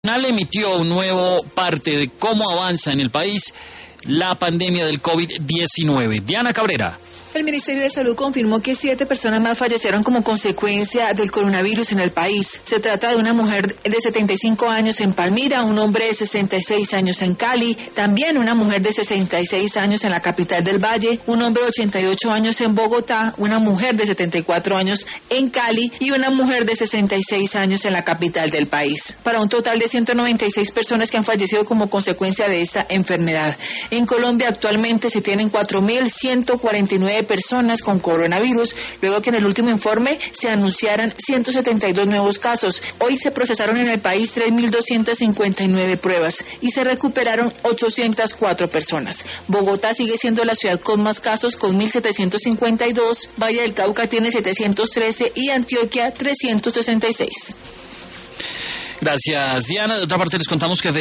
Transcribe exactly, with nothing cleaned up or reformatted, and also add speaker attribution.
Speaker 1: Emitió un nuevo parte de cómo avanza en el país la pandemia del COVID diecinueve. Diana Cabrera.
Speaker 2: El Ministerio de Salud confirmó que siete personas más fallecieron como consecuencia del coronavirus en el país. Se trata de una mujer de setenta y cinco años en Palmira, un hombre de sesenta y seis años en Cali, también una mujer de sesenta y seis años en la capital del Valle, un hombre de ochenta y ocho años en Bogotá, una mujer de setenta y cuatro años en Cali y una mujer de sesenta y seis años en la capital del país. Para un total de ciento noventa y seis personas que han fallecido como consecuencia de esta enfermedad. En Colombia actualmente se tienen cuatro mil ciento cuarenta y nueve personas con coronavirus, luego que en el último informe se anunciaran ciento setenta y dos nuevos casos. Hoy se procesaron en el país tres mil doscientas cincuenta y nueve pruebas y se recuperaron ochocientas cuatro personas. Bogotá sigue siendo la ciudad con más casos, con mil setecientos cincuenta y dos, Valle del Cauca tiene setecientos trece y Antioquia trescientos sesenta y seis.
Speaker 1: Gracias, Diana. De otra parte, les contamos que